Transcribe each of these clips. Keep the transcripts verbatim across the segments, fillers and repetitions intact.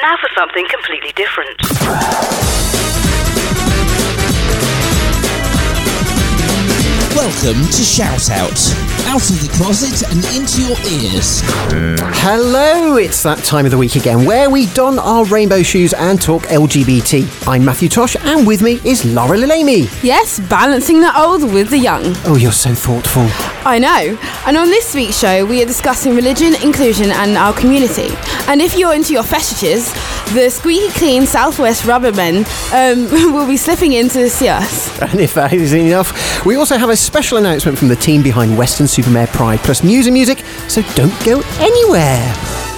Now for something completely different. Welcome to Shout Out. Out of the closet and into your ears. Hello, it's that time of the week again where we don our rainbow shoes and talk L G B T. I'm Matthew Tosh and with me is Laura Lillamy. Yes, balancing the old with the young. Oh, you're so thoughtful. I know. And on this week's show, we are discussing religion, inclusion and our community. And if you're into your fetishes, the squeaky clean Southwest Rubbermen um, will be slipping in to see us. And if that isn't enough, we also have a special announcement from the team behind Western Supermare Pride, plus news and music, so don't go anywhere.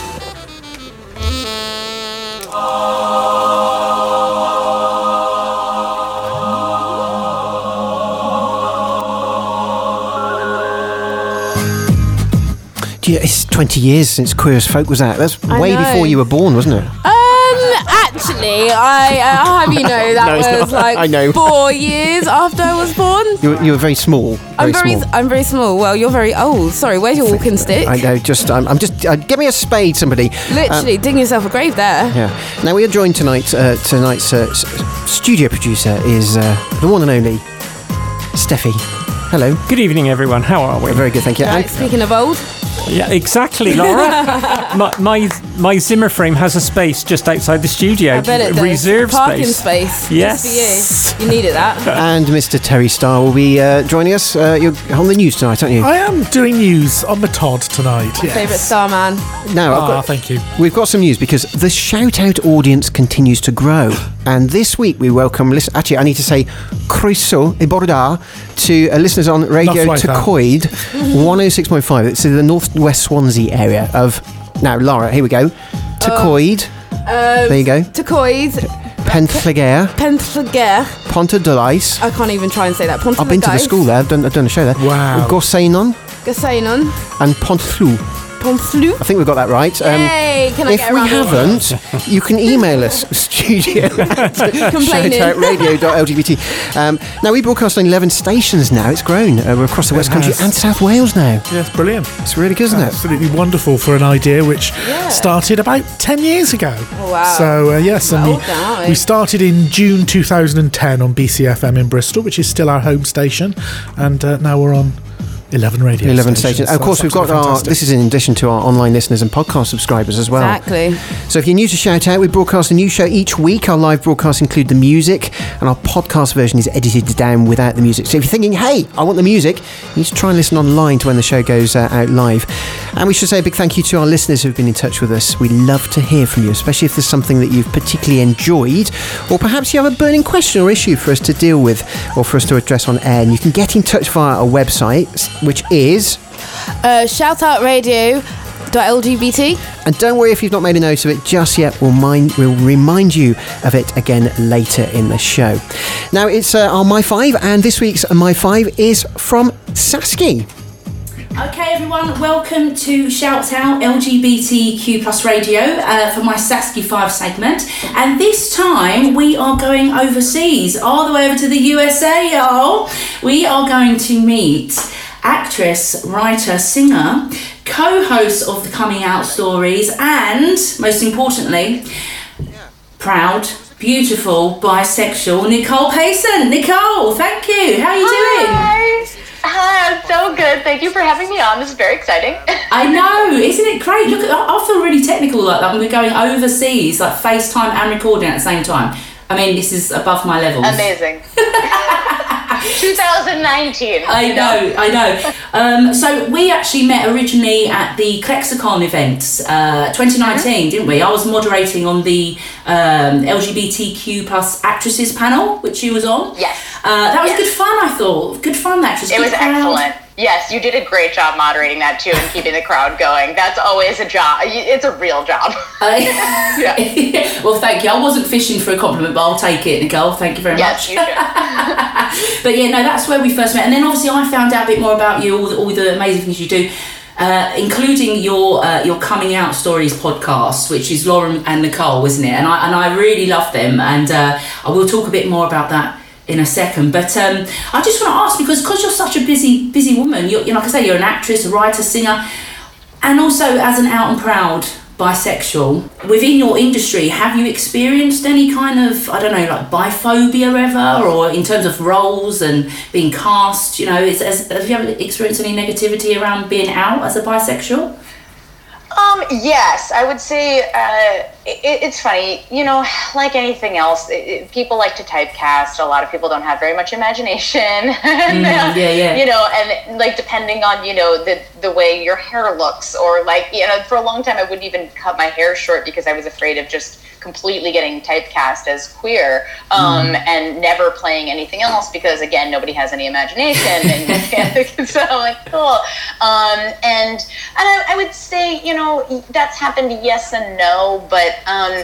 Do you, it's twenty years since Queer as Folk was out. That's I way know. before you were born, wasn't it? Um, actually, I uh, I'll have you know that No, it's was not. like I know. four years after I was born. You were, you were very small. Very I'm very, small. I'm very small. Well, you're very old. Sorry, where's your walking stick? I know. Just, I'm, I'm just. Uh, get me a spade, somebody. Literally, Um, digging yourself a grave there. Yeah. Now we are joined tonight. Uh, tonight's uh, s- studio producer is uh, the one and only Steffi. Hello. Good evening, everyone. How are we? Very good, thank you. Right, And- speaking of old, Yeah, exactly, Laura. my, my my Zimmer frame has a space just outside the studio. I bet it does. Reserve Parking space. space. Yes. Just for you. You needed that. and Mister Terry Starr will be uh, joining us. Uh, you're on the news tonight, aren't you? I am doing news on the Todd tonight. Yes. Favourite star man. No, I've Ah, got, thank you. we've got some news because the Shout Out audience continues to grow. And this week we welcome, listen, actually I need to say croeso e borda to uh, listeners on Radio Not like that. Tacoid one oh six point five. It's in the northwest Swansea area of, now Laura, here we go. Tacoid, Um, there you go. Tacoid, Penllygare, Pentlager. Pontydylais. I can't even try and say that. I've been to the school there, I've done, I've done a show there. Wow. Gorseinon Gasainon. and Pontflou. Pomflu. I think we've got that right. Um, Yay! Can I if get we around it? haven't, you can email us, studio at Complaining. shoutout radio dot L G B T. Um, now, we broadcast on eleven stations now. It's grown. Uh, we're across the West It Country has. and South Wales now. Yes, brilliant. It's really good, isn't it? Absolutely wonderful for an idea which Yeah. started about ten years ago. Oh, wow. So, uh, yes, and Well we, done, aren't we? we started in June two thousand ten on B C F M in Bristol, which is still our home station, and uh, now we're on eleven radio eleven stations. stations. Of course, That's we've got absolutely our. fantastic. This is in addition to our online listeners and podcast subscribers as well. Exactly. So if you're new to Shout Out, we broadcast a new show each week. Our live broadcasts include the music, and our podcast version is edited down without the music. So if you're thinking, hey, I want the music, you need to try and listen online to when the show goes uh, out live. And we should say a big thank you to our listeners who've been in touch with us. We love to hear from you, especially if there's something that you've particularly enjoyed, or perhaps you have a burning question or issue for us to deal with, or for us to address on air. And you can get in touch via our website, which is... Uh, shout out radio dot L G B T. And don't worry if you've not made a note of it just yet. We'll, mind, we'll remind you of it again later in the show. Now, it's uh, our My Five, and this week's My Five is from Sasky. Okay, everyone, welcome to Shout Out L G B T Q plus Radio uh, for my Sasky five segment. And this time we are going overseas, all the way over to the U S A, y'all. We are going to meet actress, writer, singer, co-host of the Coming Out Stories, and, most importantly, proud, beautiful, bisexual Nicole Payson. Nicole, thank you. How are you doing? Hi. Hi, I'm so good. Thank you for having me on. This is very exciting. I know, isn't it great? Look, I I feel really technical like that when we're going overseas, like FaceTime and recording at the same time. I mean, this is above my levels. Amazing. twenty nineteen. I know, I know. Um, so we actually met originally at the Clexicon event, uh, twenty nineteen, didn't we? I was moderating on the um, L G B T Q plus actresses panel, which you was on. Yes. Uh, that was Yes. good fun, I thought. Good fun, actress. It Good was crowd. excellent. Yes, you did a great job moderating that too and keeping the crowd going. That's always a job. It's a real job. Uh, Yeah. Well, thank you. I wasn't fishing for a compliment, but I'll take it, Nicole. Thank you very Yes, much. you should. But yeah, no, that's where we first met. And then obviously I found out a bit more about you, all the, all the amazing things you do, uh, including your uh, your Coming Out Stories podcast, which is Lauren and Nicole, isn't it? And I and I really love them. And uh, I will talk a bit more about that in a second. But um, I just want to ask, because because you're such a busy busy woman, you're, you know, like I say, you're an actress, a writer, singer, and also as an out and proud bisexual. Within your industry, have you experienced any kind of, I don't know, like biphobia ever, or in terms of roles and being cast, you know, is, has, have you ever experienced any negativity around being out as a bisexual? Um, yes, I would say uh, it, it's funny, you know, like anything else, it, it, people like to typecast. A lot of people don't have very much imagination. and, mm, yeah, yeah. You know, and like depending on, you know, the, the way your hair looks, or like, you know, for a long time I wouldn't even cut my hair short because I was afraid of just completely getting typecast as queer, um, mm. and never playing anything else because, again, nobody has any imagination. And so I'm like, cool. Um, and and I, I would say, you know, that's happened yes and no, but um,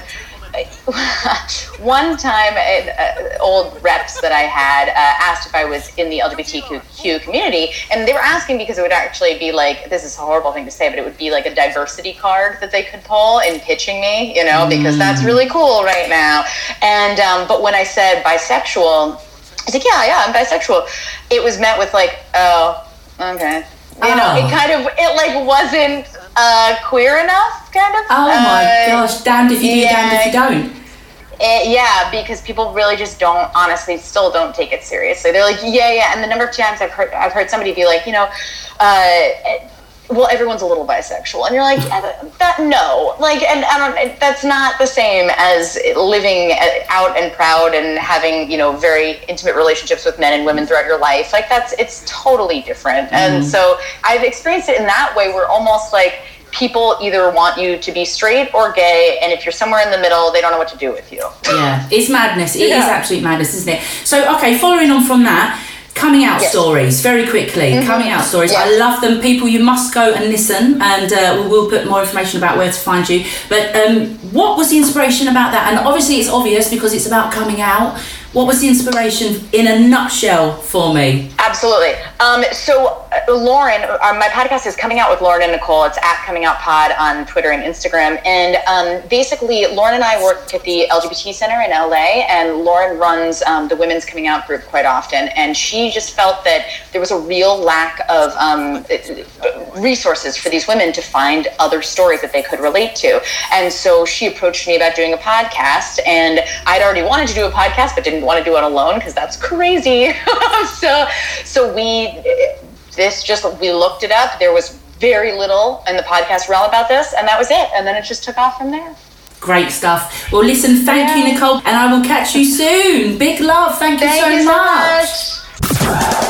one time uh, old reps that I had uh, asked if I was in the L G B T Q community, and they were asking because it would actually be like, this is a horrible thing to say, but it would be like a diversity card that they could pull in pitching me, you know, because that's really cool right now. And um, but when I said bisexual, I was like, yeah, yeah, I'm bisexual. It was met with like, oh, okay. You oh. know, it kind of, it like wasn't uh, queer enough, kind of. Oh my uh, gosh, damned if you do, yeah, damned if you don't. It, yeah, because people really just don't, honestly, still don't take it seriously. They're like, yeah, yeah, and the number of times I've heard, I've heard somebody be like, you know, uh, well, everyone's a little bisexual, and you're like, yeah, that no, like, and I don't. That's not the same as living out and proud and having, you know, very intimate relationships with men and women throughout your life. Like that's, it's totally different. Mm. And so I've experienced it in that way, where almost like people either want you to be straight or gay, and if you're somewhere in the middle, they don't know what to do with you. Yeah, it's madness. It yeah. is absolute madness, isn't it? So, okay, following on from that. Coming out yes. stories, very quickly. Mm-hmm. Coming out stories. Yes. I love them. People, you must go and listen, and uh, we will put more information about where to find you. But um, what was the inspiration about that? And obviously it's obvious because it's about coming out. What was the inspiration in a nutshell for me? Absolutely. Um, so uh, Lauren, uh, my podcast is Coming Out with Lauren and Nicole. It's at Coming Out Pod on Twitter and Instagram. And um, basically, Lauren and I work at the L G B T Center in L A, and Lauren runs um, the Women's Coming Out group quite often. And she just felt that there was a real lack of um, resources for these women to find other stories that they could relate to. And so she approached me about doing a podcast, and I'd already wanted to do a podcast, but didn't want to do it alone because that's crazy. so so we this just we looked it up. There was very little in the podcast realm about this, and that was it, and then it just took off from there. Great stuff. Well, listen, thank yeah. you, Nicole, and I will catch you soon. Big love. Thank you, thank so, you much. so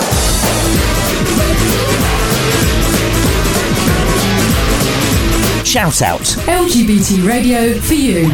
much. Shout out. L G B T radio for you.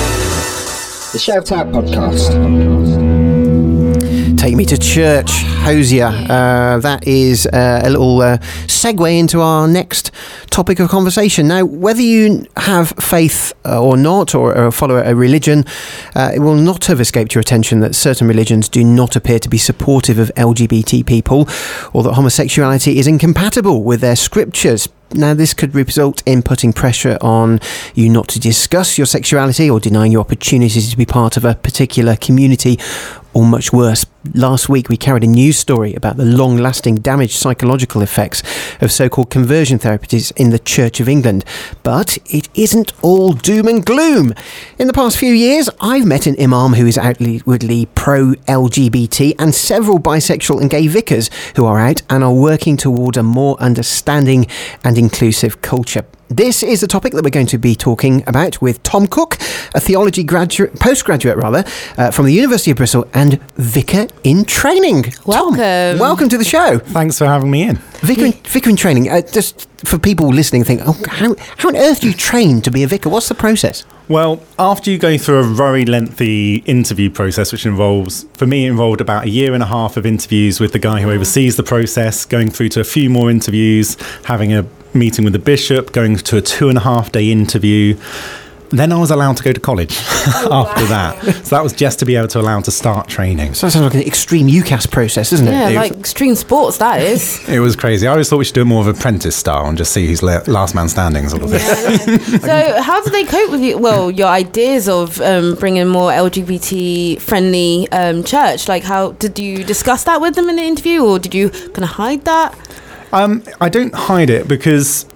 The Shout Out Podcast. Take Me to Church, Hosier. Uh, that is uh, a little uh, segue into our next topic of conversation. Now, whether you have faith uh, or not, or, or follow a religion, uh, it will not have escaped your attention that certain religions do not appear to be supportive of L G B T people, or that homosexuality is incompatible with their scriptures. Now, this could result in putting pressure on you not to discuss your sexuality or denying your opportunities to be part of a particular community, or much worse. Last week, we carried a news story about the long-lasting damaged psychological effects of so-called conversion therapies in the Church of England. But it isn't all doom and gloom. In the past few years, I've met an imam who is outwardly pro-L G B T and several bisexual and gay vicars who are out and are working toward a more understanding and inclusive culture. This is the topic that we're going to be talking about with Tom Cook, a theology graduate, postgraduate rather, uh, from the University of Bristol and vicar in training. Welcome. Tom, welcome to the show. Thanks for having me in. Vicar in, vicar in training. Uh, just for people listening, think, oh, how, how on earth do you train to be a vicar? What's the process? Well, after you go through a very lengthy interview process, which involves, for me, it involved about a year and a half of interviews with the guy who oversees the process, going through to a few more interviews, having a meeting with the bishop, going to a two and a half day interview. Then I was allowed to go to college oh, after wow. that. So that was just to be able to allow to start training. So that sounds like an extreme UCAS process, doesn't it? Yeah, it like was, extreme sports, that is. It was crazy. I always thought we should do more of apprentice style and just see who's la- last man standing sort of thing. Yeah, yeah. So how did they cope with you? Well, your ideas of um, bringing more L G B T friendly um, church? Like, how did you discuss that with them in the interview, or did you kind of hide that? Um, I don't hide it because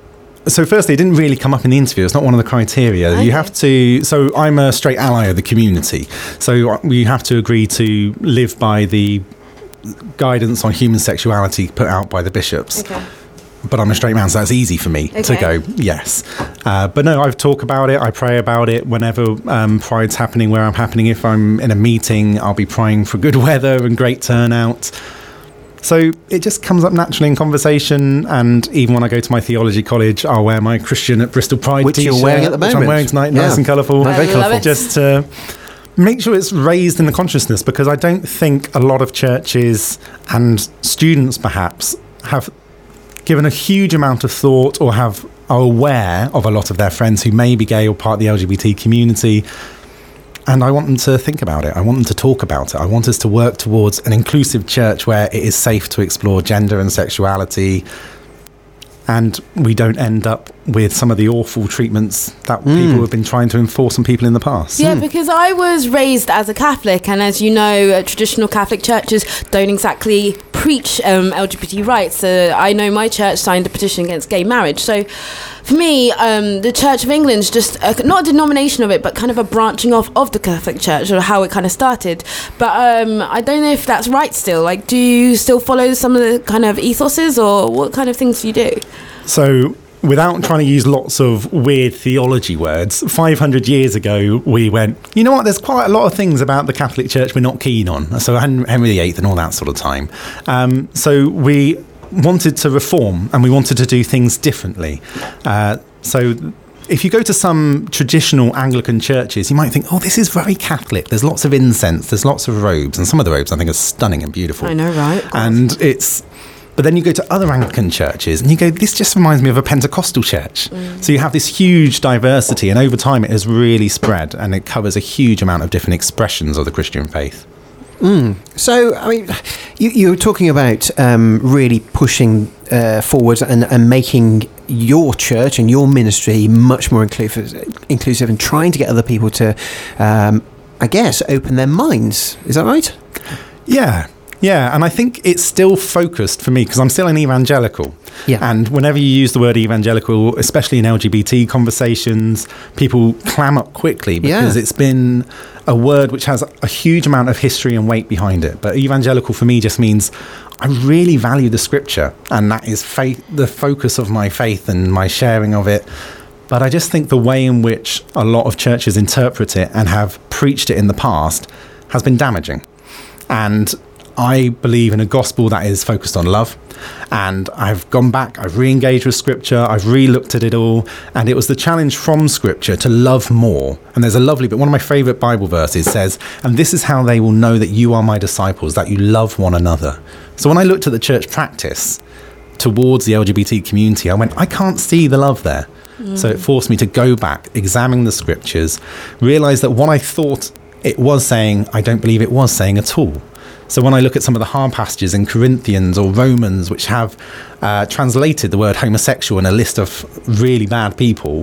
So firstly, it didn't really come up in the interview. It's not one of the criteria. Okay. You have to, so I'm a straight ally of the community. So we have to agree to live by the guidance on human sexuality put out by the bishops. Okay. But I'm a straight man, so that's easy for me Okay. to go, yes. Uh, but no, I talk about it. I pray about it whenever um, Pride's happening, where I'm happening. If I'm in a meeting, I'll be praying for good weather and great turnout. So it just comes up naturally in conversation, and even when I go to my theology college, I'll wear my Christian at Bristol Pride Which t-shirt, you're wearing at the which moment. I'm wearing tonight, Yeah. nice and colourful. Very I love colourful. it. Just to make sure it's raised in the consciousness, because I don't think a lot of churches and students perhaps have given a huge amount of thought or have are aware of a lot of their friends who may be gay or part of the L G B T community. And I want them to think about it. I want them to talk about it. I want us to work towards an inclusive church where it is safe to explore gender and sexuality, and we don't end up with some of the awful treatments that people have been trying to enforce on people in the past. Yeah, because I was raised as a Catholic, and as you know, uh, traditional Catholic churches don't exactly preach um, L G B T rights. Uh, I know my church signed a petition against gay marriage. So for me, um, the Church of England's just a, not a denomination of it, but kind of a branching off of the Catholic Church, or how it kind of started. But um, I don't know if that's right still. Like, do you still follow some of the kind of ethoses, or what kind of things do you do? So, without trying to use lots of weird theology words, five hundred years ago, we went, you know what, there's quite a lot of things about the Catholic Church we're not keen on. So, Henry the Eighth and all that sort of time. Um, so, we wanted to reform, and we wanted to do things differently. Uh, so, if you go to some traditional Anglican churches, you might think, oh, this is very Catholic. There's lots of incense, there's lots of robes, and some of the robes I think are stunning and beautiful. I know, right? And it's... But then you go to other Anglican churches and you go, this just reminds me of a Pentecostal church. Mm. So you have this huge diversity, and over time it has really spread, and it covers a huge amount of different expressions of the Christian faith. Mm. So, I mean, you, you were talking about um, really pushing uh, forward and, and making your church and your ministry much more inclusive, inclusive and trying to get other people to, um, I guess, open their minds. Is that right? Yeah. Yeah, and I think it's still focused for me because I'm still an evangelical. Yeah. And whenever you use the word evangelical, especially in L G B T conversations, people clam up quickly because Yeah. it's been a word which has a huge amount of history and weight behind it. But evangelical for me just means I really value the scripture, and that is faith, the focus of my faith and my sharing of it. But I just think the way in which a lot of churches interpret it and have preached it in the past has been damaging. And I believe in a gospel that is focused on love, and I've gone back, I've re-engaged with scripture, I've re-looked at it all, and it was the challenge from scripture to love more. And there's a lovely, but one of my favourite Bible verses says, and this is how they will know that you are my disciples, that you love one another. So when I looked at the church practice towards the L G B T community, I went, I can't see the love there. Mm. So it forced me to go back, examine the scriptures, realise that what I thought it was saying, I don't believe it was saying at all. So when I look at some of the hard passages in Corinthians or Romans, which have uh, translated the word homosexual in a list of really bad people,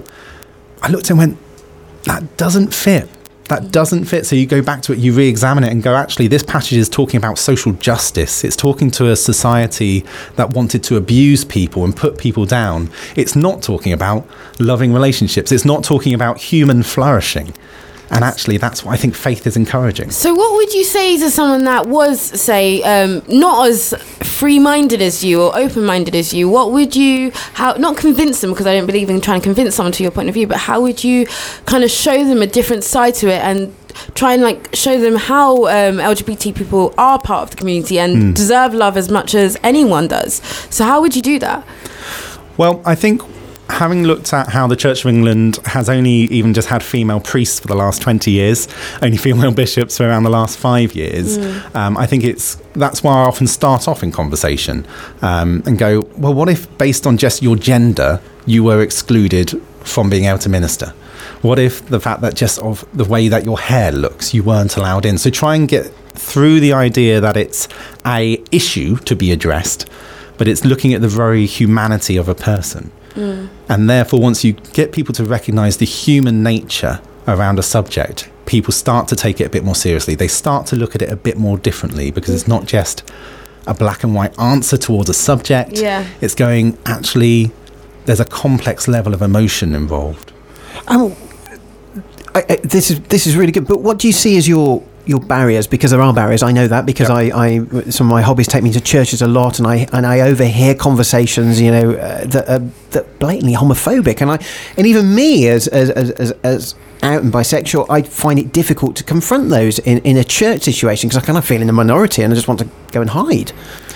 I looked and went, that doesn't fit. That doesn't fit. So you go back to it, you re-examine it and go, actually, this passage is talking about social justice. It's talking to a society that wanted to abuse people and put people down. It's not talking about loving relationships. It's not talking about human flourishing. And actually, that's what I think faith is encouraging. So what would you say to someone that was, say, um, not as free-minded as you or open-minded as you? What would you, how not convince them, because I don't believe in trying to convince someone to your point of view, but how would you kind of show them a different side to it and try and like show them how um, L G B T people are part of the community and mm. deserve love as much as anyone does? So how would you do that? Well, I think having looked at how the Church of England has only even just had female priests for the last twenty years, only female bishops for around the last five years, mm. um, I think it's that's why I often start off in conversation um, and go, well, what if based on just your gender, you were excluded from being able to minister? What if the fact that just of the way that your hair looks, you weren't allowed in? So try and get through the idea that it's a issue to be addressed, but it's looking at the very humanity of a person. Mm. And therefore, once you get people to recognise the human nature around a subject, people start to take it a bit more seriously. They start to look at it a bit more differently, because it's not just a black and white answer towards a subject. Yeah. It's going, actually, there's a complex level of emotion involved. Um, I, I, this is this is really good. But what do you see as your your barriers? Because there are barriers. I know that because Yep. I, I some of my hobbies take me to churches a lot, and I and I overhear conversations, you know, uh, that are that blatantly homophobic, and I and even me as as as, as, as out and bisexual, I find it difficult to confront those in, in a church situation because I kind of feel in a minority and I just want to go and hide.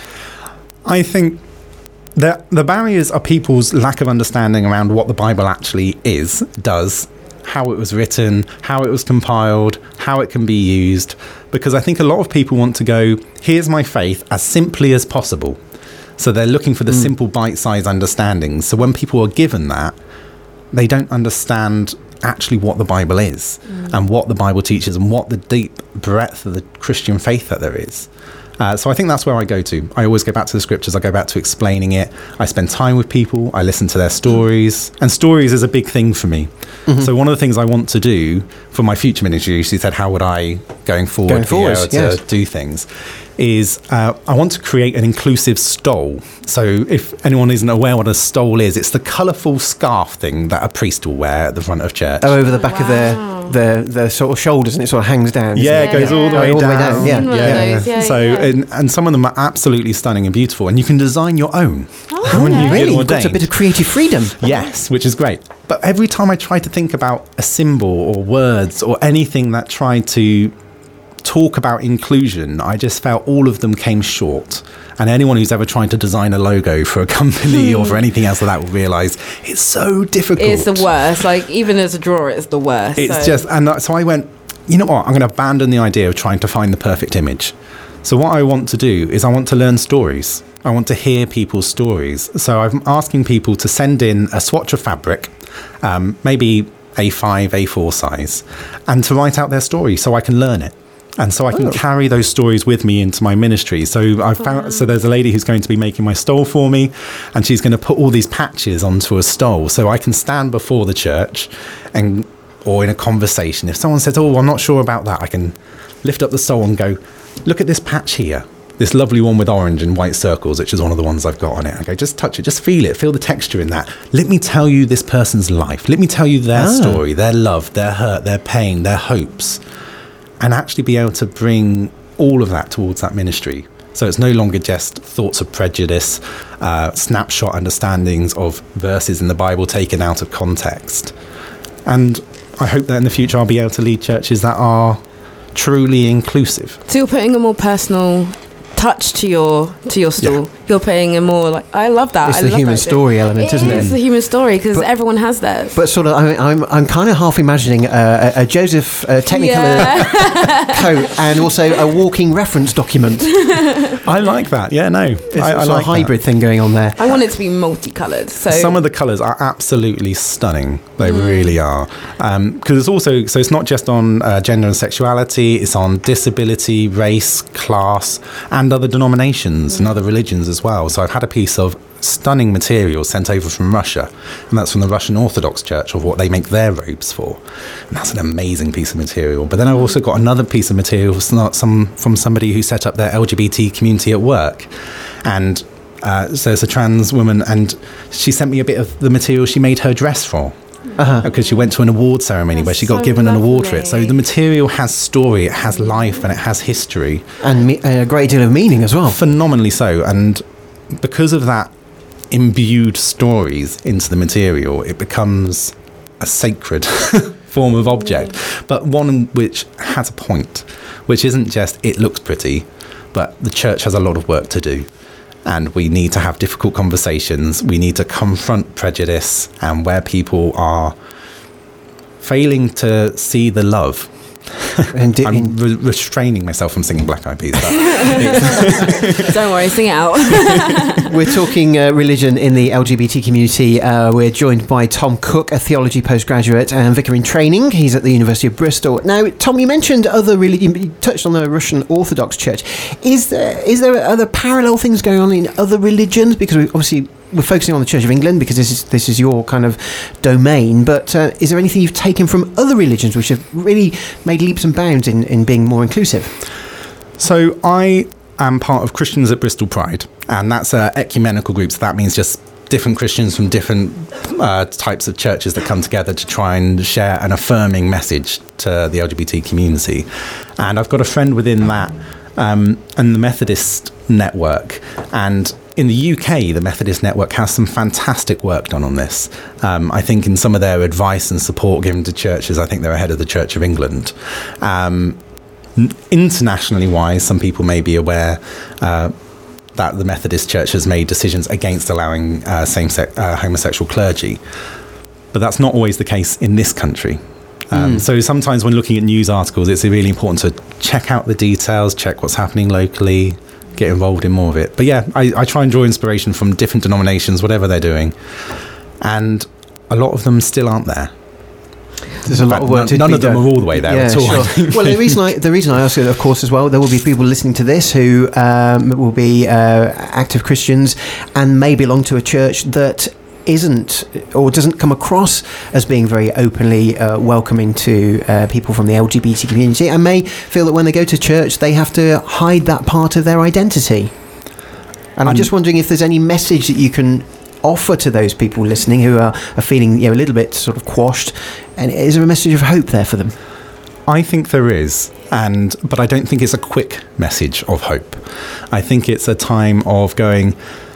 I think that the barriers are people's lack of understanding around what the Bible actually is, does, how it was written, how it was compiled, how it can be used. Because I think a lot of people want to go, here's my faith as simply as possible. So they're looking for the mm. simple bite-sized understandings. So when people are given that, they don't understand actually what the Bible is mm. and what the Bible teaches and what the deep breadth of the Christian faith that there is. Uh, so I think that's where I go to. I always go back to the scriptures. I go back to explaining it. I spend time with people. I listen to their stories. And stories is a big thing for me. Mm-hmm. So one of the things I want to do for my future ministry, she said, how would I, going forward, going forward be able to yes. do things, is uh, I want to create an inclusive stole. So if anyone isn't aware what a stole is, it's the colourful scarf thing that a priest will wear at the front of church. Oh, over the back wow. of their, their, their sort of shoulders, and it sort of hangs down. Yeah, it? it goes yeah. all the way all down. the way down. Yeah, One of yeah. those, yeah, so, yeah. And, and some of them are absolutely stunning and beautiful, and you can design your own. Oh, when okay. you get Really? You've got a ordained. bit of creative freedom. Yes, which is great. But every time I try to think about a symbol or words or anything that tried to talk about inclusion, I just felt all of them came short. And anyone who's ever tried to design a logo for a company or for anything else like that will realise it's so difficult. It's the worst. Like, even as a drawer, it's the worst. It's so. just, and so I went, you know what, I'm going to abandon the idea of trying to find the perfect image. So what I want to do is I want to learn stories. I want to hear people's stories. So I'm asking people to send in a swatch of fabric, um, maybe A five, A four size, and to write out their story so I can learn it. And so I can Oh. carry those stories with me into my ministry. So I found, Oh. so there's a lady who's going to be making my stole for me, and she's going to put all these patches onto a stole, so I can stand before the church, and or in a conversation, if someone says, "Oh, I'm not sure about that," I can lift up the stole and go, "Look at this patch here, this lovely one with orange and white circles, which is one of the ones I've got on it." I go, "Just touch it, just feel it, feel the texture in that. Let me tell you this person's life. Let me tell you their Ah. story, their love, their hurt, their pain, their hopes." And actually be able to bring all of that towards that ministry. So it's no longer just thoughts of prejudice, uh, snapshot understandings of verses in the Bible taken out of context. And I hope that in the future I'll be able to lead churches that are truly inclusive. So you're putting a more personal touch to your to your stool. Yeah. You're putting a more like I love that. It's I the love human that story bit. element, isn't it? It's the human story because But- everyone has theirs. But sort of, I mean, I'm I'm kind of half imagining uh, a, a Joseph uh, Technicolor Yeah. coat and also a walking reference document. I like that. Yeah, no. It's I, I sort like of hybrid thing going on there. I want it to be multicolored. So Some of the colours are absolutely stunning. They really are. Because it's also, so it's not just on uh, gender and sexuality, it's on disability, race, class, and other denominations and other religions as well. So I've had a piece of stunning material sent over from Russia, and that's from the Russian Orthodox Church of what they make their robes for. And that's an amazing piece of material. But then I've also got another piece of material from some from somebody who set up their L G B T community at work. And uh, so it's a trans woman, and she sent me a bit of the material she made her dress for. Uh-huh. Because she went to an award ceremony where she got so given an award for it. So lovely. the material has story, it has life, and it has history. And me- a great deal of meaning as well. Phenomenally so. And because of that imbued stories into the material, it becomes a sacred form of object, but one which has a point, which isn't just it looks pretty, but the church has a lot of work to do. And we need to have difficult conversations. We need to confront prejudice and where people are failing to see the love. Indeed. I'm re- restraining myself from singing Black Eyed Peas. But it's- don't worry, sing it out. We're talking uh, religion in the L G B T community. Uh, we're joined by Tom Cook, a theology postgraduate and vicar in training. He's at the University of Bristol. Now, Tom, you mentioned other religion. You touched on the Russian Orthodox Church. Is there is there other parallel things going on in other religions? Because we obviously we're focusing on the Church of England because this is this is your kind of domain. But uh, is there anything you've taken from other religions which have really made leaps and bounds in, in being more inclusive? So I am part of Christians at Bristol Pride, and that's an ecumenical group. So that means just different Christians from different uh, types of churches that come together to try and share an affirming message to the L G B T community. And I've got a friend within that um, and the Methodist network. And in the U K, the Methodist network has some fantastic work done on this. Um, I think in some of their advice and support given to churches, I think they're ahead of the Church of England. Um, internationally wise, some people may be aware uh, that the Methodist Church has made decisions against allowing uh, same-sex uh, homosexual clergy. But that's not always the case in this country. Um, mm. So sometimes when looking at news articles, it's really important to check out the details, check what's happening locally, get involved in more of it. But yeah, I, I try and draw inspiration from different denominations, whatever they're doing. And a lot of them still aren't there. There's a lot of work to None be of them done. are all the way there yeah, at all. Sure. Well, the reason I the reason I ask it, of course, as well, there will be people listening to this who um, will be uh, active Christians and may belong to a church that isn't or doesn't come across as being very openly uh, welcoming to uh, people from the L G B T community, and may feel that when they go to church they have to hide that part of their identity. And I'm, I'm just wondering if there's any message that you can offer to those people listening who are, are feeling, you know, a little bit sort of quashed, and is there a message of hope there for them? I think there is, and but I don't think it's a quick message of hope. I think it's a time of going,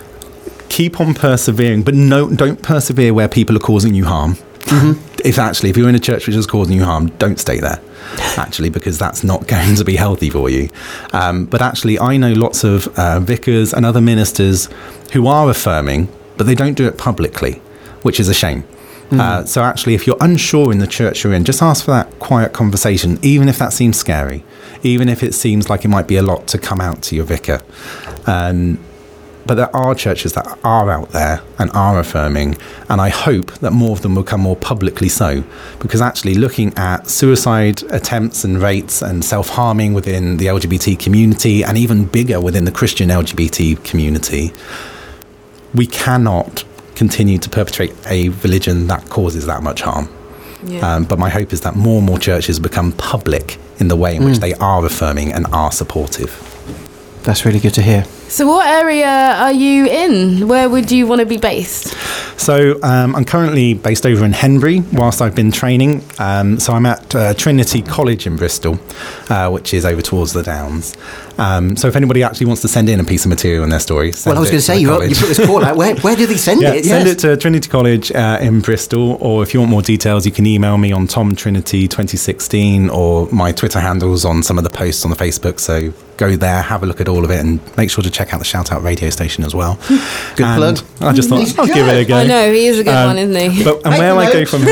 keep on persevering, but no, don't persevere where people are causing you harm. Mm-hmm. If actually, if you're in a church which is causing you harm, don't stay there, actually, because that's not going to be healthy for you. Um, but actually, I know lots of uh, vicars and other ministers who are affirming, but they don't do it publicly, which is a shame. Mm. Uh, so actually, if you're unsure in the church you're in, just ask for that quiet conversation, even if that seems scary, even if it seems like it might be a lot to come out to your vicar. Um, but there are churches that are out there and are affirming, and I hope that more of them will become more publicly so, because actually looking at suicide attempts and rates and self-harming within the L G B T community, and even bigger within the Christian L G B T community, we cannot continue to perpetrate a religion that causes that much harm. Yeah. Um, but my hope is that more and more churches become public in the way in mm. which they are affirming and are supportive. That's really good to hear. So what area are you in? Where would you want to be based? So um, I'm currently based over in Henbury whilst I've been training. Um, so I'm at uh, Trinity College in Bristol, uh, which is over towards the Downs. Um, so if anybody actually wants to send in a piece of material in their story, well, I was going to say, you, you put this call out. Where, where do they send yeah, it? Send yes. it to Trinity College uh, in Bristol, or if you want more details, you can email me on Tom Trinity twenty sixteen, or my Twitter handles on some of the posts on the Facebook. So go there, have a look at all of it, and make sure to check out the Shout Out radio station as well. Good and plug. I just thought He's I'll good. give it a go. I know, he is a good um, one, isn't he? But, and where I go from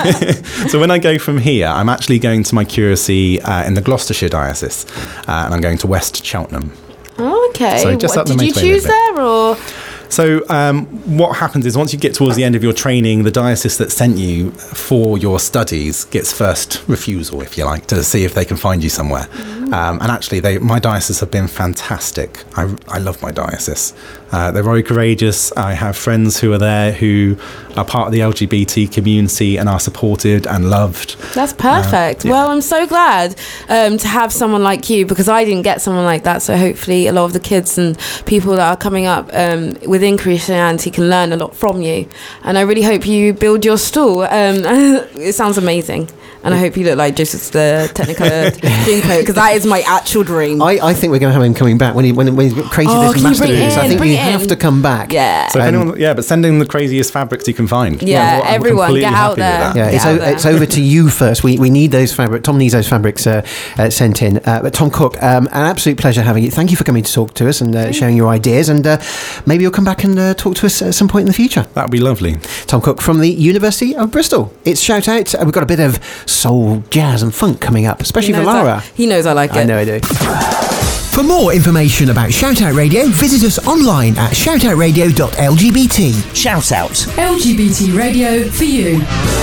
so when I go from here, I'm actually going to my curacy uh, in the Gloucestershire diocese, uh, and I'm going to West Cheltenham. Oh, okay. So just what, up the did you choose there, or? So um, what happens is once you get towards the end of your training, the diocese that sent you for your studies gets first refusal, if you like, to see if they can find you somewhere. Mm. Um, and actually, they, my diocese have been fantastic. I, I love my diocese. Uh, they're very courageous. I have friends who are there who are part of the L G B T community and are supported and loved. That's perfect. Uh, yeah. Well, I'm so glad um, to have someone like you, because I didn't get someone like that. So hopefully a lot of the kids and people that are coming up um, within Christianity can learn a lot from you. And I really hope you build your stall. Um, it sounds amazing. And I hope you look like Joseph the Technicolor Dreamcoat, because that is my actual dream. I, I think we're going to have him coming back when he when, when he's created oh, this masterpiece. I think bring you have to come back. Yeah. So if anyone, yeah, but send in the craziest fabrics you can find. Yeah, yeah, everyone get out there. Yeah, get it's, out o- there. it's over to you first. We we need those fabrics. Tom needs those fabrics uh, uh, sent in. Uh, but Tom Cook, um, an absolute pleasure having you. Thank you for coming to talk to us and uh, sharing your ideas. And uh, maybe you'll come back and uh, talk to us at some point in the future. That'd be lovely. Tom Cook from the University of Bristol. It's Shout Out. Uh, we've got a bit of soul, jazz and funk coming up, especially for Lara. I, he knows I like it. I know I do. For more information about Shout Out Radio, visit us online at shout out radio dot l g b t. Shout Out. L G B T radio for you.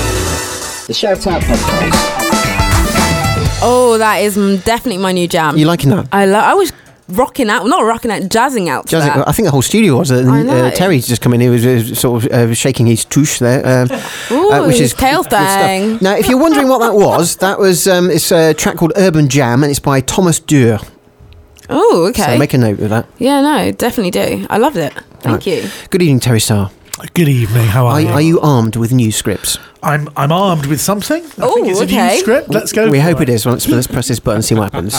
The Shout Out podcast. Oh, that is definitely my new jam. You liking that? I, lo- I was rocking out, not rocking out, jazzing out. To Jazzing, that. I think the whole studio was. Uh, I know. uh, Terry's just come in. He was uh, sort of uh, shaking his touche there, uh, Ooh, uh, which is tail good stuff. thing. Now, if you're wondering what that was, that was um, it's a track called Urban Jam, and it's by Thomas Dürr. Oh, okay. So make a note of that. Yeah, no, definitely do. I loved it. Thank Right. you. Good evening, Terry Starr. Good evening. How are, Are, you? are you armed with news scripts? I'm I'm armed with something. I Oh, think it's a okay. news script. Let's go. We for hope it. it is. Let's, let's press this button and see what happens.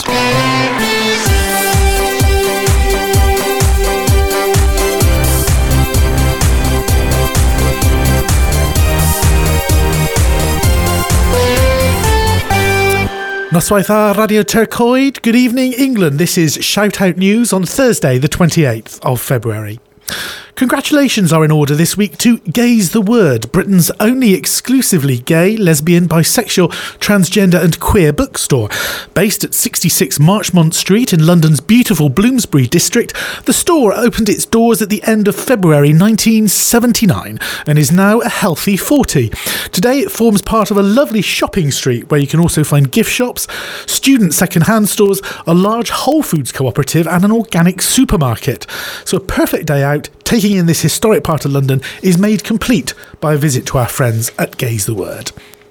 Noswaith Radio Turcoid. Good evening, England. This is Shout Out News on Thursday, the twenty-eighth of February. Congratulations are in order this week to Gays the Word, Britain's only exclusively gay, lesbian, bisexual, transgender and queer bookstore. Based at sixty-six Marchmont Street in London's beautiful Bloomsbury district, the store opened its doors at the end of February nineteen seventy-nine and is now a healthy forty. Today it forms part of a lovely shopping street where you can also find gift shops, student second-hand stores, a large Whole Foods cooperative and an organic supermarket. So a perfect day out, taking in this historic part of London is made complete by a visit to our friends at Gays the Word.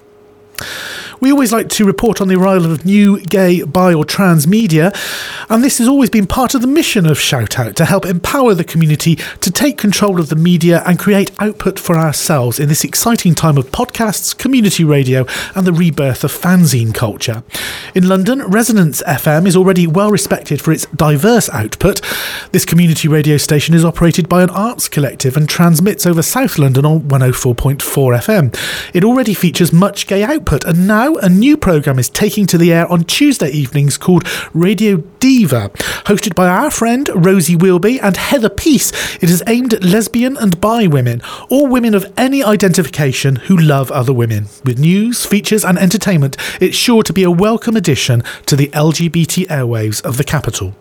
We always like to report on the arrival of new gay, bi or trans media, and this has always been part of the mission of Shout Out, to help empower the community to take control of the media and create output for ourselves in this exciting time of podcasts, community radio and the rebirth of fanzine culture. In London, Resonance F M is already well respected for its diverse output. This community radio station is operated by an arts collective and transmits over South London on one oh four point four F M. It already features much gay output, and now a new programme is taking to the air on Tuesday evenings called Radio Diva. Hosted by our friend Rosie Wilby and Heather Peace, it is aimed at lesbian and bi women, or women of any identification who love other women. With news, features and entertainment, it's sure to be a welcome addition to the L G B T airwaves of the capital.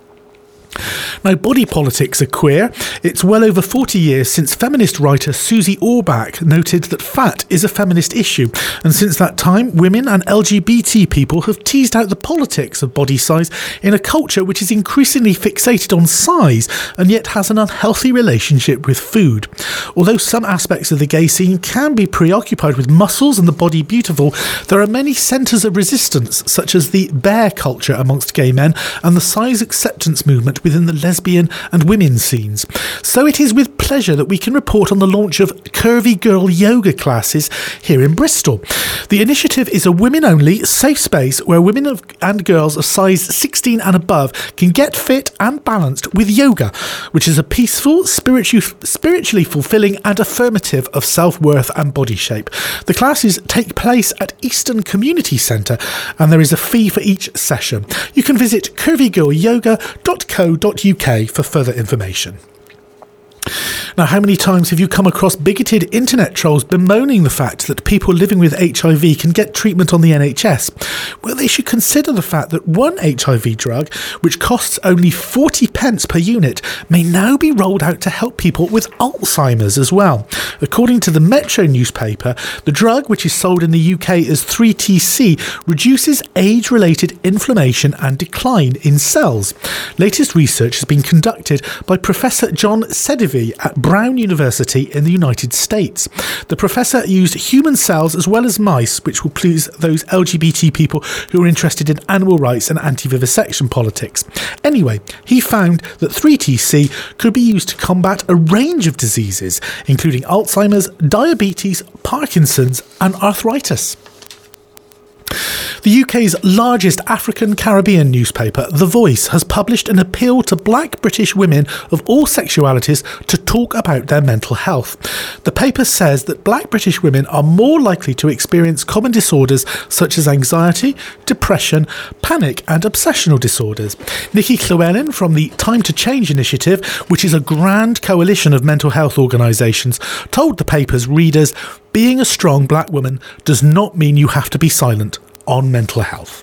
Now, body politics are queer. It's well over forty years since feminist writer Susie Orbach noted that fat is a feminist issue, and since that time, women and L G B T people have teased out the politics of body size in a culture which is increasingly fixated on size and yet has an unhealthy relationship with food. Although some aspects of the gay scene can be preoccupied with muscles and the body beautiful, there are many centres of resistance, such as the bear culture amongst gay men and the size acceptance movement within the lesbian and women's scenes. So it is with pleasure that we can report on the launch of Curvy Girl yoga classes here in Bristol. The initiative is a women-only, safe space where women of, and girls of size sixteen and above can get fit and balanced with yoga, which is a peaceful, spiritu- spiritually fulfilling and affirmative of self-worth and body shape. The classes take place at Easton Community Centre and there is a fee for each session. You can visit curvy girl yoga dot co dot uk for further information. Now, how many times have you come across bigoted internet trolls bemoaning the fact that people living with H I V can get treatment on the N H S? Well, they should consider the fact that one H I V drug, which costs only forty pence per unit, may now be rolled out to help people with Alzheimer's as well. According to the Metro newspaper, the drug, which is sold in the U K as three T C, reduces age-related inflammation and decline in cells. Latest research has been conducted by Professor John Sedivy at Brown University in the United States. The professor used human cells as well as mice, which will please those L G B T people who are interested in animal rights and anti-vivisection politics. Anyway, he found that three T C could be used to combat a range of diseases, including Alzheimer's, diabetes, Parkinson's and arthritis. The U K's largest African Caribbean newspaper, The Voice, has published an appeal to black British women of all sexualities to talk about their mental health. The paper says that black British women are more likely to experience common disorders such as anxiety, depression, panic and obsessional disorders. Nikki Llewellyn from the Time to Change initiative, which is a grand coalition of mental health organisations, told the paper's readers, "Being a strong black woman does not mean you have to be silent on mental health."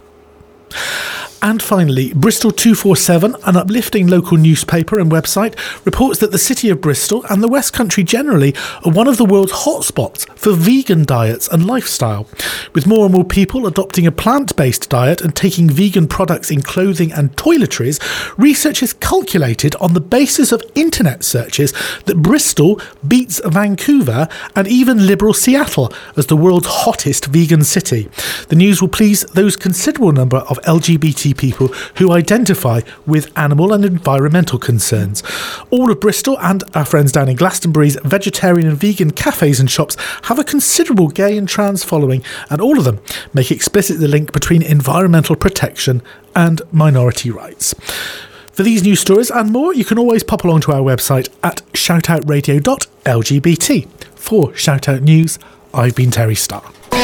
And finally, Bristol two forty-seven, an uplifting local newspaper and website, reports that the city of Bristol and the West Country generally are one of the world's hotspots for vegan diets and lifestyle. With more and more people adopting a plant-based diet and taking vegan products in clothing and toiletries, research has calculated on the basis of internet searches that Bristol beats Vancouver and even liberal Seattle as the world's hottest vegan city. The news will please those considerable number of L G B T people who identify with animal and environmental concerns. All of Bristol and our friends down in Glastonbury's vegetarian and vegan cafes and shops have a considerable gay and trans following, and all of them make explicit the link between environmental protection and minority rights. For these news stories and more, you can always pop along to our website at shoutoutradio dot L G B T. For Shoutout News, I've been Terry Starr.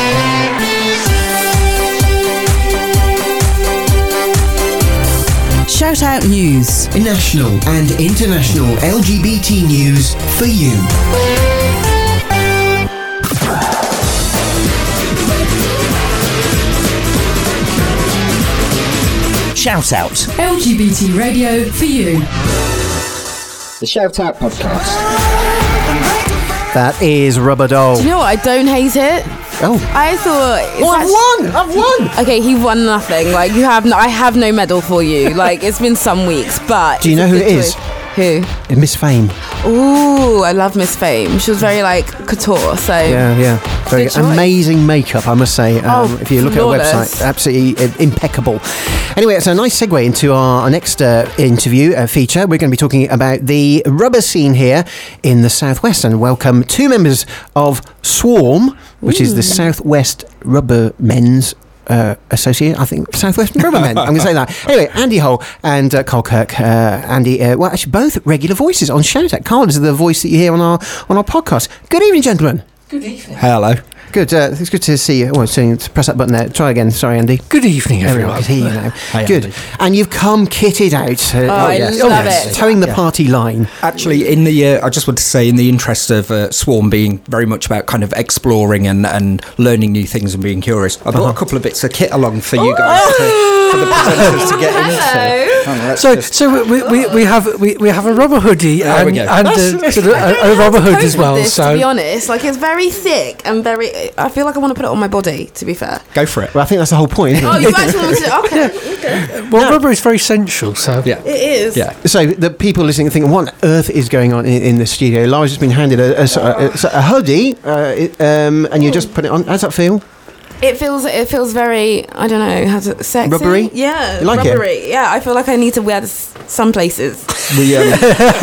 Shoutout News. National and international L G B T news for you. Shout Out. L G B T radio for you. The Shout Out podcast. That is Rubber Doll. Do you know what? I don't hate it. Oh. I thought... Oh, I've won! I've won! Okay, he won nothing. Like, you have... No, I have no medal for you. Like, it's been some weeks, but... Do you know who it is? Who? Miss Fame. Ooh, I love Miss Fame. She was very, like, couture, so... Yeah, yeah. Very amazing makeup, I must say. Um, oh, if you look flawless. at her website, absolutely uh, impeccable. Anyway, it's a nice segue into our, our next uh, interview uh, feature. We're going to be talking about the rubber scene here in the Southwest, and welcome two members of Swarm, which Ooh. is the Southwest Rubber Men's Uh, associate, I think, Southwest Rubbermen. I'm going to say that. Anyway, Andy Hull and uh, Carl Kirk. Uh, Andy, uh, well, actually, both regular voices on Shout Out. Carl is the voice that you hear on our on our podcast. Good evening, gentlemen. Good evening. Hello. Good. Uh, it's good to see you. Oh, so to press that button there. Try again. Sorry, Andy. Good evening, everyone. I can hear you now. Hi, good. Andy. And you've come kitted out. Uh, oh, I yes. love oh, yes. it. Towing the Yeah. party line. Actually, in the uh, I just want to say, in the interest of uh, Swarm being very much about kind of exploring and, and learning new things and being curious, I brought Uh-huh. a couple of bits of kit along for you guys to, for the presenters to get into. Oh, So, just, so we, we, we have we, we have a rubber hoodie There and, we go. and uh, sort of a, a rubber hood as well. This, So to be honest, like, it's very thick and very... I feel like I want to put it on my body, to be fair. go for it. Well, I think that's the whole point. Isn't Oh, it? you actually want me to... Okay, okay. well, rubber is very sensual. So Yeah. It is. Yeah. So the people listening think, what on earth is going on in, in the studio? Lara's just been handed a, a, a, a hoodie, uh, it, um, and you just put it on. How's that feel? It feels it feels very, I don't know, how's it, sexy? Rubbery? Yeah, You like it? rubbery. Yeah, I feel like I need to wear this some places. We um,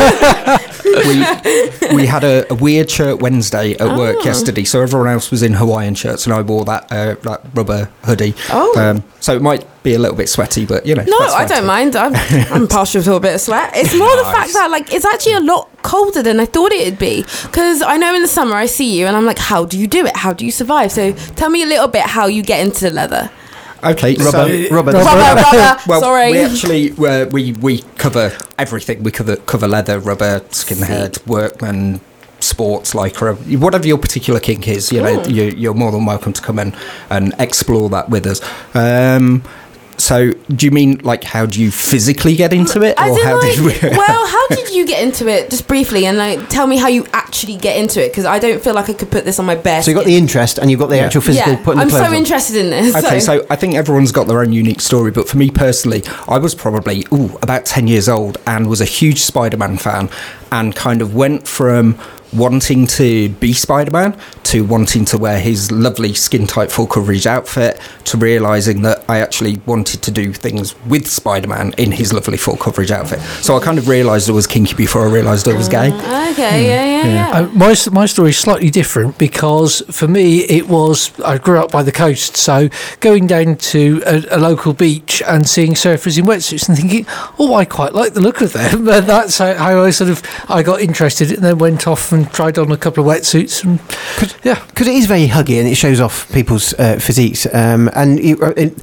we we had a, a weird shirt Wednesday at work Oh. yesterday, so everyone else was in Hawaiian shirts, and I wore that uh, that rubber hoodie. Oh. Um, so it might be a little bit sweaty, but you know. No, that's I fine don't too. mind. I'm, I'm partial to a bit of sweat. It's more the fact Nice. that, like, it's actually a lot colder than I thought it'd be. Because I know in the summer I see you and I'm like, how do you do it? How do you survive? So tell me a little bit how you get into the leather. Okay, Rubber, so rubber, Rubber, rubber. well, Sorry. we actually uh, we we cover everything. We cover cover leather, rubber, skinhead, workman, sports, lycra, whatever your particular kink is. You know, Ooh. you, you're more than welcome to come in and explore that with us. Um, so, do you mean like how do you physically get into it, As or in, how like, did we? well, how did you get into it? Just briefly, and like, tell me how you actually get into it, because I don't feel like I could put this on my bare So you've got the interest and you've got the Yeah. actual physical yeah, putting the I'm clothes so on. interested in this. Okay, so I think everyone's got their own unique story, but for me personally, I was probably ooh, about ten years old and was a huge Spider-Man fan, and kind of went from wanting to be Spider-Man to wanting to wear his lovely skin-tight full coverage outfit to realising that I actually wanted to do things with Spider-Man in his lovely full coverage outfit. So I kind of realised I was kinky before I realised I was gay. Okay, yeah, yeah, yeah. Uh, my my story is slightly different because for me it was I grew up by the coast, so going down to a, a local beach and seeing surfers in wetsuits and thinking, oh, I quite like the look of them. And that's how, how I sort of I got interested and then went off and tried on a couple of wetsuits and Cause, yeah, because it is very huggy and it shows off people's uh, physiques. Um, and you, uh, it,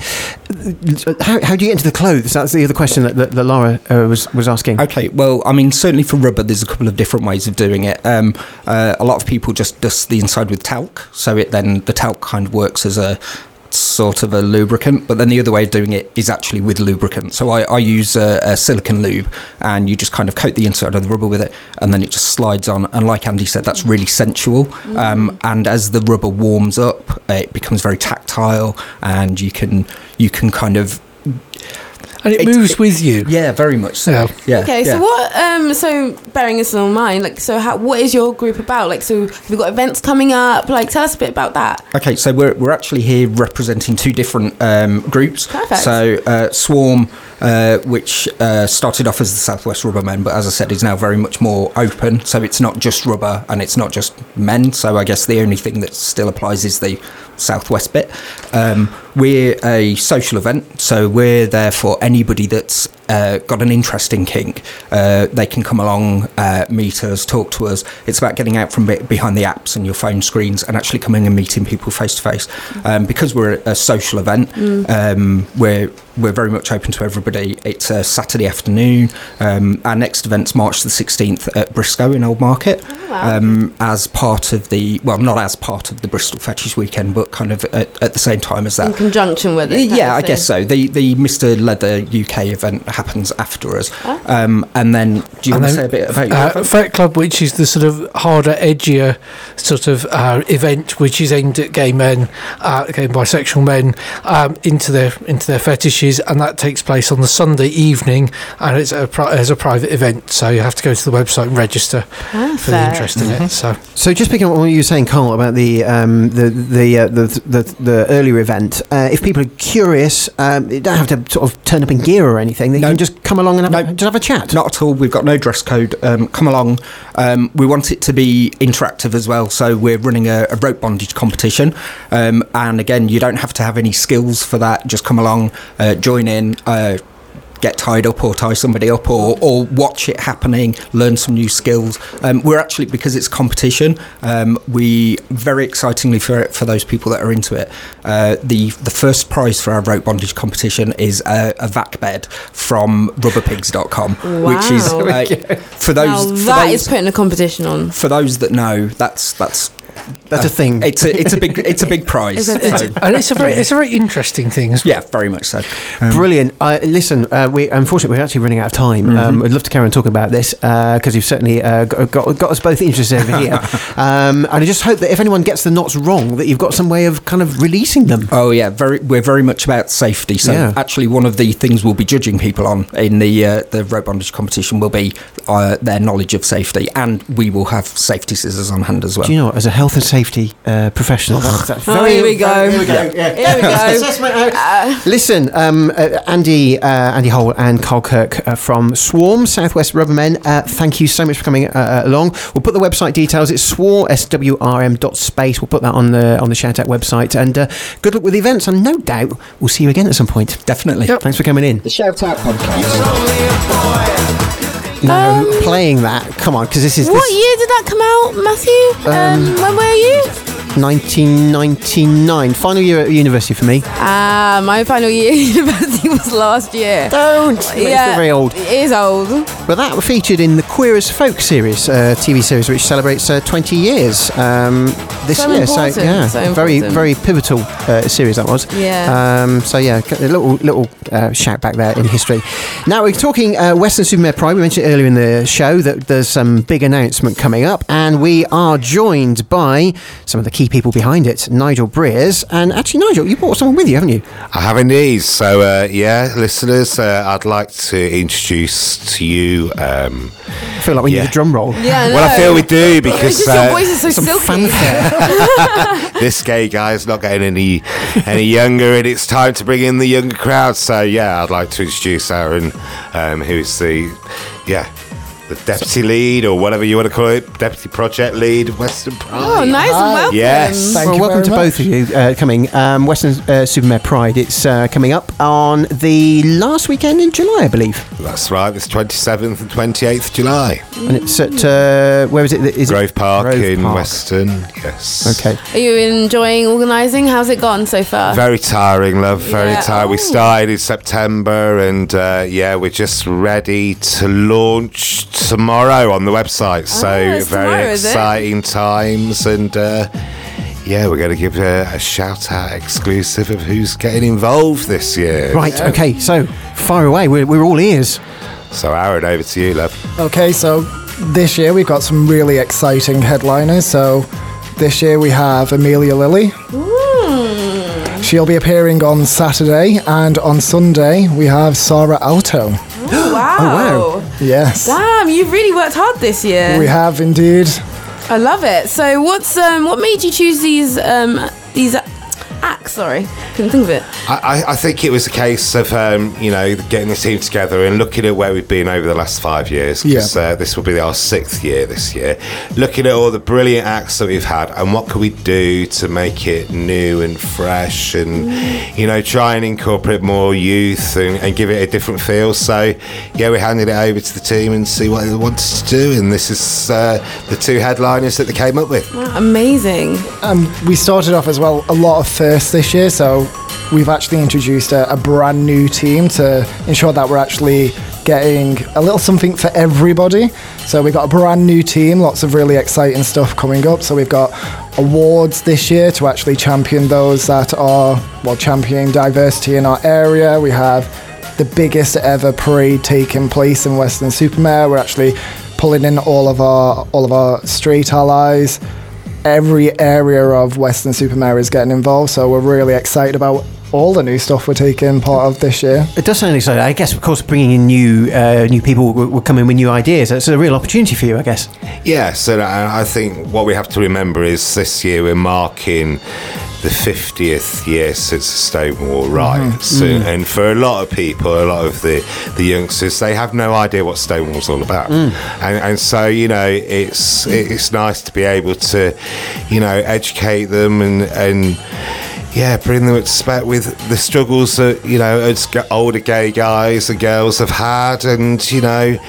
how, how do you get into the clothes? That's the other question that, that, that Laura uh, was was asking. Okay, well, I mean, certainly for rubber, there's a couple of different ways of doing it. Um, uh, a lot of people just dust the inside with talc, so it then the talc kind of works as a sort of a lubricant, but then the other way of doing it is actually with lubricant. So I, I use a, a silicone lube, and you just kind of coat the inside of the rubber with it, and then it just slides on. And like Andy said, that's really sensual. Mm. Um, and as the rubber warms up, it becomes very tactile, and you can you can kind of. And it, it moves it, with you. Yeah, very much so. Yeah. yeah okay, yeah. so what? Um, so bearing this in mind, like, so how, what is your group about? Like, so we've got events coming up. Like, tell us a bit about that. Okay, so we're we're actually here representing two different um, groups. Perfect. So uh, Swarm, uh, which uh, started off as the Southwest Rubbermen, but as I said, is now very much more open. So it's not just rubber and it's not just men. So I guess the only thing that still applies is the Southwest bit. Um, we're a social event, so we're there for anybody that's uh, got an interest in kink. Uh, they can come along, uh, meet us, talk to us. It's about getting out from be- behind the apps and your phone screens and actually coming and meeting people face to face. Um, because we're a, a social event, mm. um, we're we're very much open to everybody. It's a Saturday afternoon. Um, our next event's March the sixteenth at Briscoe in Old Market. Oh, wow. um, as part of the, well, not as part of the Bristol Fetish Weekend, but kind of at, at the same time as that. In conjunction with it. Yeah, I guess so. The the Mister Leather U K event happens after us. Oh. Um, and then, do you and want then, to say a bit about uh, your Fet Club, which is the sort of harder, edgier sort of uh, event, which is aimed at gay men, uh, gay and bisexual men, um, into their into their fetishes, and that takes place on the Sunday evening, and it's a pri- as a private event, so you have to go to the website and register Perfect. for the interest in Mm-hmm. it. So, so just picking up on what you were saying, Carl, about the um, the the, uh, the the the earlier event. Uh, if people are curious, um, you don't have to sort of turn up in gear or anything. They No. can just come along and have, No. a, just have a chat. Not at all. We've got no dress code. Um, come along. Um, we want it to be interactive as well. So we're running a, a rope bondage competition. Um, and again, you don't have to have any skills for that. Just come along, uh, join in, uh, get tied up or tie somebody up, or, or watch it happening, learn some new skills. Um, we're actually, because it's competition, um, we, very excitingly for for those people that are into it, uh, the the first prize for our rope bondage competition is a, a vac bed from rubber pigs dot com, Wow. which is, uh, for those... Now for that those, is putting a competition on. For those that know, that's... that's That's uh, a thing. It's a it's a big it's a big prize. It's a- So- and it's a very it's a very interesting thing as well. yeah, very much so. Um, Brilliant. Uh, listen, uh, we unfortunately we're actually running out of time. Mm-hmm. Um, I'd love to carry on talking about this because you've certainly uh, got, got got us both interested over here. um, and I just hope that if anyone gets the knots wrong, that you've got some way of kind of releasing them. Oh yeah, very. We're very much about safety. So Yeah. actually, one of the things we'll be judging people on in the uh, the rope bondage competition will be uh, their knowledge of safety, and we will have safety scissors on hand as well. Do you know what? As a health and safety uh, professional, that's, that's Oh, very, here we go. very- here we go. Yeah. Here we go. Assessment out. Listen, um, uh, Andy, uh, Andy Hole and Carl Kirk uh, from Swarm, Southwest Rubbermen, uh, thank you so much for coming uh, along. We'll put the website details. It's swar, S W R M dot space. We'll put that on the on the Shout Out website. And uh, good luck with the events. And no doubt we'll see you again at some point. Definitely. Yep. Thanks for coming in. The Shout Out podcast. Now, playing that, come on, because this is What this year did that come out, Matthew? Um, when were you? nineteen ninety-nine. Final year at university for me. Ah, my final year at university was last year. Don't. It's still very old. It is old. But that were featured in the Queer as Folk series, uh, T V series, which celebrates uh, twenty years um, this So year. important, So yeah, so very important. very pivotal uh, series that was. Yeah. Um, so yeah, a little little uh, shout back there in history. Now we're talking uh, Western Supermare Pride. We mentioned earlier in the show that there's some big announcement coming up, and we are joined by some of the key people behind it, Nigel Breers. And actually, Nigel, you brought someone with you, haven't you? I have indeed. So, uh, yeah, listeners, uh, I'd like to introduce to you. Um, I feel like we yeah. need a drum roll. Yeah, I know. Well, I feel we do It's because just your uh, voice is so some silky. fanfare. this gay guy's not getting any any younger, and it's time to bring in the younger crowd. So, yeah, I'd like to introduce Aaron, um, who's the yeah. the deputy lead, or whatever you want to call it, deputy project lead of Western Pride. Oh, nice and welcome. Yes. Well, you welcome very to much. both of you uh, coming. Um, Western uh, Supermare Pride. It's uh, coming up on the last weekend in July, I believe. That's right. It's twenty-seventh and twenty-eighth of July. And it's at, uh, where is it? Is Grove it? Park Grove in Park. Western. Yes. Okay. Are you enjoying organising? How's it gone so far? Very tiring, love. Very Yeah. tiring. We Oh. started in September, and uh, yeah, we're just ready to launch tomorrow on the website. So it's very tomorrow, is it? exciting times, and uh, yeah, we're going to give a, a shout out exclusive of who's getting involved this year. Right. Okay. So fire away. We're we're all ears. So Aaron, over to you, love. Okay, so this year we've got some really exciting headliners. So this year we have Amelia Lilly. She'll be appearing on Saturday, and on Sunday we have Sarah Alto. Oh, wow. Oh, wow. Yes. Damn, you've really worked hard this year. We have indeed. I love it. So, what's um, what made you choose these um, these acts? Sorry, couldn't think of it. I, I think it was a case of um, you know getting the team together and looking at where we've been over the last five years. Because Yeah. uh, this will be our sixth year this year. Looking at all the brilliant acts that we've had and what can we do to make it new and fresh, and you know try and incorporate more youth and, and give it a different feel. So yeah, we handed it over to the team and see what they wanted to do, and this is uh, the two headliners that they came up with. Amazing. Um, we started off as well a lot of firsts this year, so we've actually introduced a, a brand new team to ensure that we're actually getting a little something for everybody. So we've got a brand new team, lots of really exciting stuff coming up. So we've got awards this year to actually champion those that are, well, championing diversity in our area. We have the biggest ever parade taking place in Weston-super-Mare. We're actually pulling in all of our all of our straight allies. Every area of Weston-super-Mare is getting involved, so we're really excited about all the new stuff we're taking part of this year. It does sound exciting. I guess, of course, bringing in new uh, new people will, will come in with new ideas. It's a real opportunity for you, I guess. Yeah, so I think what we have to remember is this year we're marking the fiftieth year since the Stonewall riots, Mm-hmm. and, and for a lot of people, a lot of the, the youngsters, they have no idea what Stonewall's all about, Mm. and, and so you know it's it's nice to be able to, you know, educate them and and. Yeah, bring them up to spec with the struggles that, you know, as g- older gay guys and girls have had, and, you know,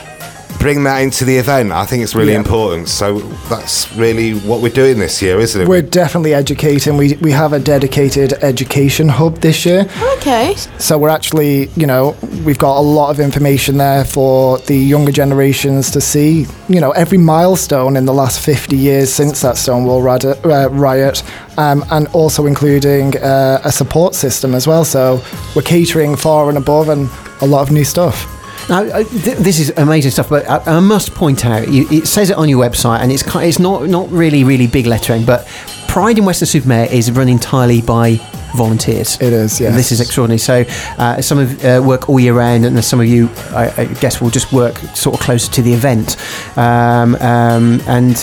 bring that into the event. I think it's really Yeah. important. So that's really what we're doing this year, isn't it? We're definitely educating. We we have a dedicated education hub this year. Okay. So we're actually, you know, we've got a lot of information there for the younger generations to see, you know, every milestone in the last fifty years since that Stonewall rad- uh, riot, um, and also including uh, a support system as well. So we're catering far and above, and a lot of new stuff. Now, uh, th- this is amazing stuff, but I, I must point out, you, it says it on your website, and it's ki- it's not, not really, really big lettering, but Pride in Weston-super-Mare is run entirely by volunteers. It is, yes. This is extraordinary. So uh, some of uh, work all year round, and some of you, I, I guess, will just work sort of closer to the event. Um, um, and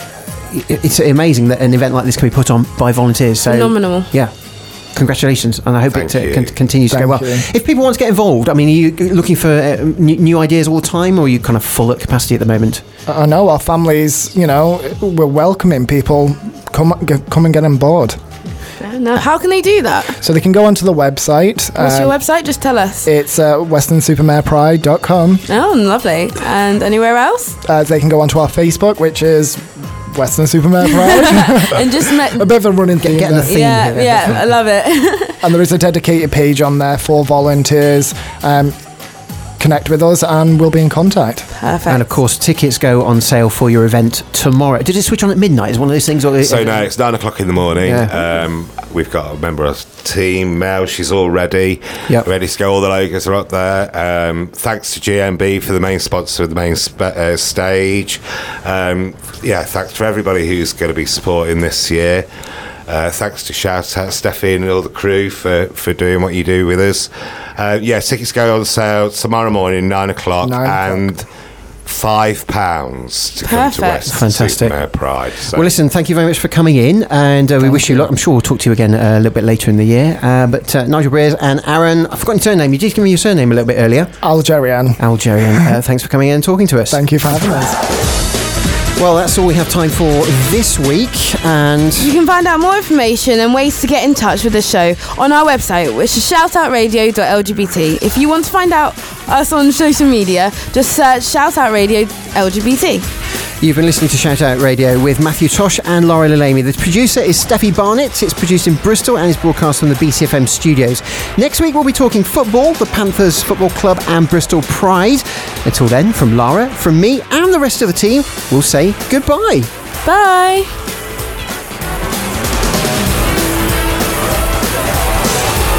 it, it's amazing that an event like this can be put on by volunteers. So, Phenomenal. Yeah. Congratulations, and I hope Thank it uh, you. con- continues Thank to go well. you. If people want to get involved, I mean, are you looking for uh, new, new ideas all the time, or are you kind of full at capacity at the moment? I know our families, you know, we're welcoming people. Come, g- come and get on board. No, how can they do that? So they can go onto the website. What's um, your website? Just tell us. It's uh, weston super mare pride dot com. Oh, lovely. And anywhere else? Uh, they can go onto our Facebook, which is Weston-super-Mare Pride. And just met. A bit of a running theme. getting the there. theme Yeah, here. yeah, I love it. And there is a dedicated page on there for volunteers. Um, connect with us and we'll be in contact. Perfect. And of course, tickets go on sale for your event tomorrow. Did it switch on at midnight? Is one of those things? Or So now it's nine o'clock in the morning. Yeah. Um, we've got a member of the team, Mel. She's all ready, Yep. ready to go. All the logos are up there. Um, thanks to G M B for the main sponsor of the main spe- uh, stage. Um, yeah, thanks to everybody who's going to be supporting this year. Uh, thanks to Shout Out Steffi and all the crew for, for doing what you do with us. Uh, yeah, tickets go on sale tomorrow morning, nine o'clock, Nine o'clock. and five pounds to come to Perfect. West Fantastic. Supermare Pride. So. Well, listen, thank you very much for coming in, and uh, we wish you luck. I'm sure we'll talk to you again uh, a little bit later in the year. Uh, but uh, Nigel Breers and Aaron, I've forgotten your surname. You did give me your surname a little bit earlier. Algerian. Algerian. Uh, thanks for coming in and talking to us. Thank you for having us. Well, that's all we have time for this week, and You can find out more information and ways to get in touch with the show on our website, which is shout out radio dot L G B T. If you want to find out us on social media, just search Shoutout Radio L G B T. you've been listening to Shout Out Radio with Matthew Tosh and Laura Lalamy. The producer is Steffi Barnett. It's produced in Bristol and is broadcast from the B C F M studios. Next week, we'll be talking football, the Panthers Football Club and Bristol Pride. Until then, from Lara, from me and the rest of the team, we'll say goodbye. Bye.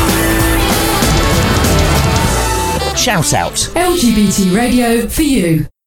Shout Out. L G B T radio for you.